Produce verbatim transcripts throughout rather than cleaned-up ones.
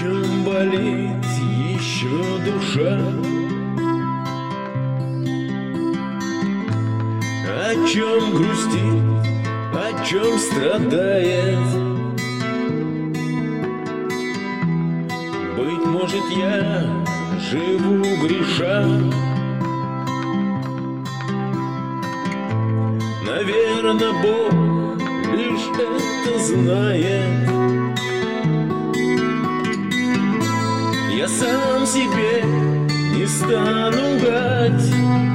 чем болит еще душа? О чем грустит, о чем страдает? Быть может, я живу греша. Наверно, Бог лишь это знает. Я сам себе не стану лгать.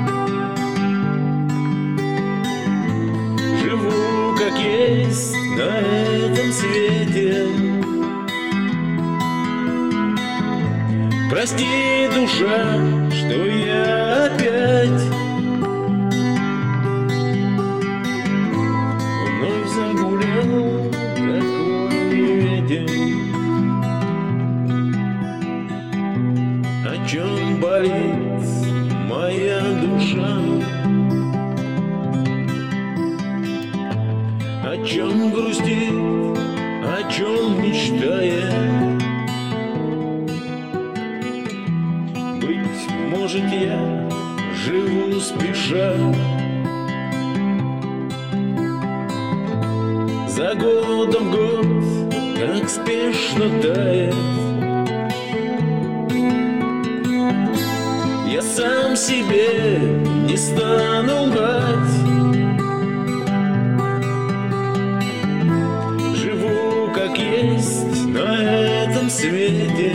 Живу как есть на этом свете. Прости, душа, что я опять вновь загулял, как вольный ветер. О чем болит моя душа? О чем грустит, о чем мечтает? Быть может, я живу спеша. За годом год так спешно тает. Я сам себе не стану лгать. Живу как есть на этом свете.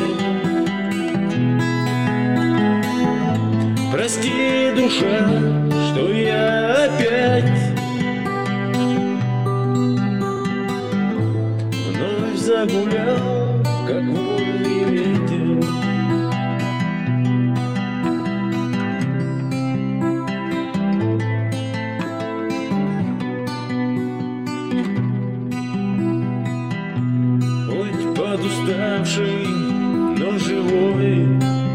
Прости, душа, что я опять вновь загулял, как вольный ветер. Хоть подуставший, но живой,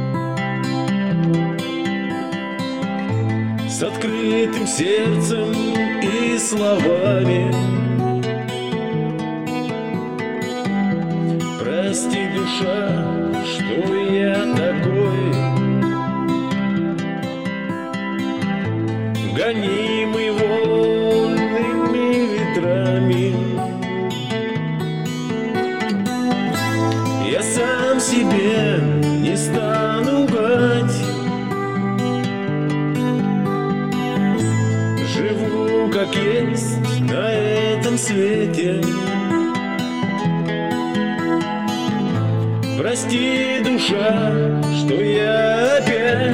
с открытым сердцем и словами. Прости, душа, что я такой, гонимый вольными ветрами. Я сам себе не стану лгать. Живу как есть на этом свете. Прости, душа, что я опять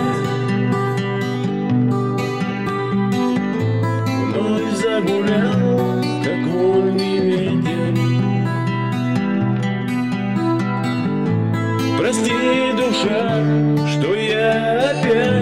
вновь загулял, как вольный ветер. Прости, душа, что я опять